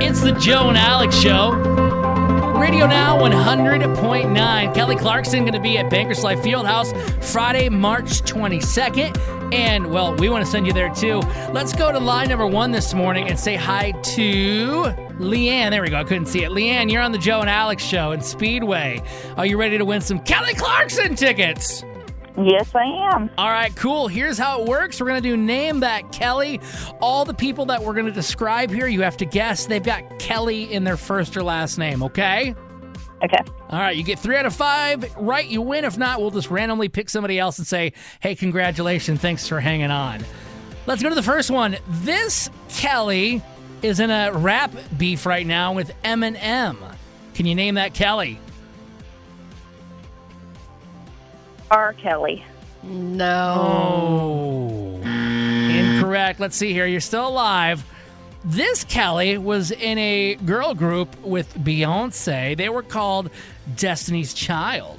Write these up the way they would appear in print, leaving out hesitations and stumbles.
It's the Joe and Alex Show. Radio Now 100.9. Kelly Clarkson going to be at Bankers Life Fieldhouse Friday, March 22nd. And, well, we want to send you there, too. Let's go to line number 1 this morning and say hi to Leanne. There we go. I couldn't see it. Leanne, you're on the Joe and Alex Show in Speedway. Are you ready to win some Kelly Clarkson tickets? Yes, I am. All right, cool. Here's how it works. We're going to do Name That Kelly. All the people that we're going to describe here, you have to guess. They've got Kelly in their first or last name, okay? Okay. All right, you get 3 out of 5 right, you win. If not, we'll just randomly pick somebody else and say, hey, congratulations, thanks for hanging on. Let's go to the first one. This Kelly is in a rap beef right now with Eminem. Can you name that Kelly? R. Kelly. No. Incorrect. Let's see here. You're still alive. This Kelly was in a girl group with Beyonce. They were called Destiny's Child.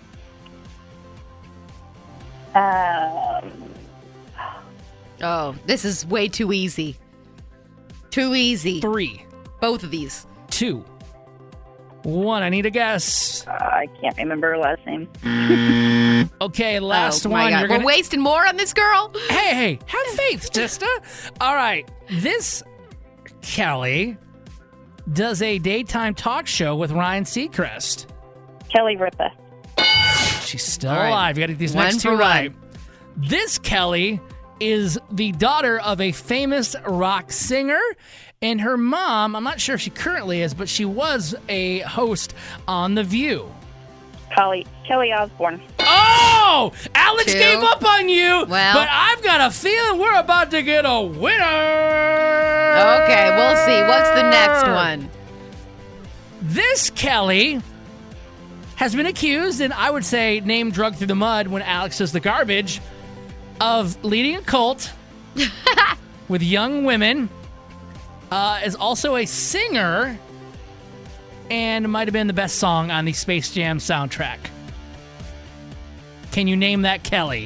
Oh, this is way too easy. Too easy. 3, Both of these. 2, 1. I need a guess. I can't remember her last name. Okay, last Oh, my one. God. You're We're gonna... wasting more on this girl? Hey, have faith, sister. All right, this Kelly does a daytime talk show with Ryan Seacrest. Kelly Ripa. She's still All right. alive. You got to get these One next for 2 one. right. This Kelly is the daughter of a famous rock singer, and her mom, I'm not sure if she currently is, but she was a host on The View. Kelly Osbourne. Oh! Alex 2. gave up on you, Well. but I've got a feeling we're about to get a winner! Okay, we'll see. What's the next one? This Kelly has been accused, and I would say name drug through the mud when Alex does the garbage, of leading a cult with young women, is also a singer, and might have been the best song on the Space Jam soundtrack. Can you name that Kelly?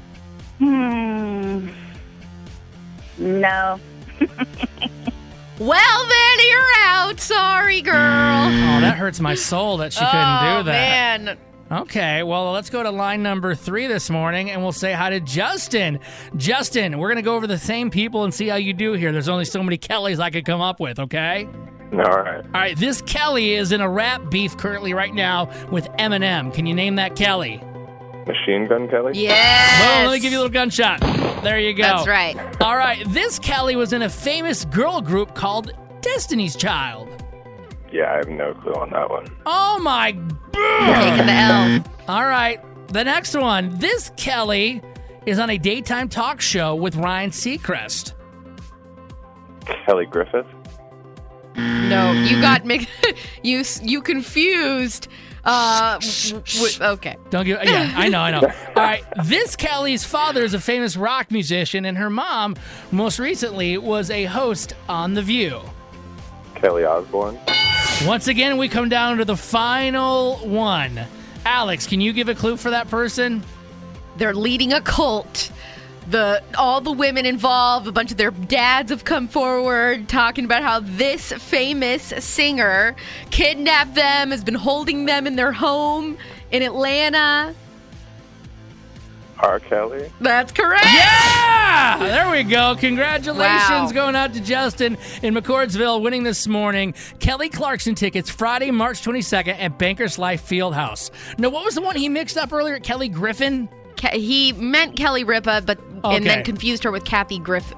No. Well, then you're out. Sorry, girl. Oh, that hurts my soul that she couldn't do that. Man. Okay, well, let's go to line number 3 this morning, and we'll say hi to Justin. Justin, we're going to go over the same people and see how you do here. There's only so many Kellys I could come up with, okay? All right. All right, this Kelly is in a rap beef currently right now with Eminem. Can you name that Kelly? Machine Gun Kelly? Yes. Well, let me give you a little gunshot. There you go. That's right. All right, this Kelly was in a famous girl group called Destiny's Child. Yeah, I have no clue on that one. Oh, my... Taking the L. All right, the next one. This Kelly is on a daytime talk show with Ryan Seacrest. Kelly Griffith? No, you got you confused. Okay. Don't give. Yeah, I know. All right, this Kelly's father is a famous rock musician, and her mom, most recently, was a host on The View. Kelly Osbourne? Once again, we come down to the final one. Alex, can you give a clue for that person? They're leading a cult. All the women involved, a bunch of their dads have come forward talking about how this famous singer kidnapped them, has been holding them in their home in Atlanta. R. Kelly? That's correct. Yeah! There we go. Congratulations Wow. going out to Justin in McCordsville winning this morning. Kelly Clarkson tickets Friday, March 22nd at Bankers Life Fieldhouse. Now, what was the one he mixed up earlier? Kelly Griffin? He meant Kelly Ripa, but Okay. and then confused her with Kathy Griffin.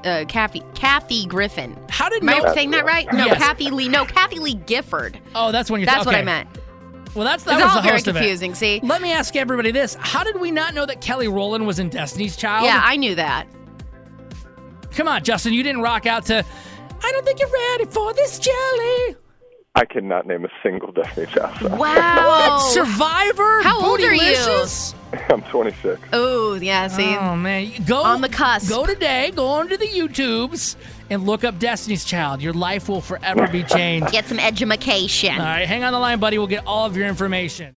How did Am I no? saying that right? No, Yes. Kathy Lee. No, Kathy Lee Gifford. Oh, that's when you're. That's what okay. I meant. Well, that It's was all the very host of it. confusing. See? Let me ask everybody this: how did we not know that Kelly Rowland was in Destiny's Child? Yeah, I knew that. Come on, Justin, you didn't rock out to. I don't think you're ready for this jelly. I cannot name a single Destiny Child song. Wow. Survivor. How old are you? Bootylicious? I'm 26. Oh, yeah, see? Oh man, go On the cusp. Go today. Go onto the YouTubes and look up Destiny's Child. Your life will forever be changed. Get some edumacation. All right, hang on the line, buddy. We'll get all of your information.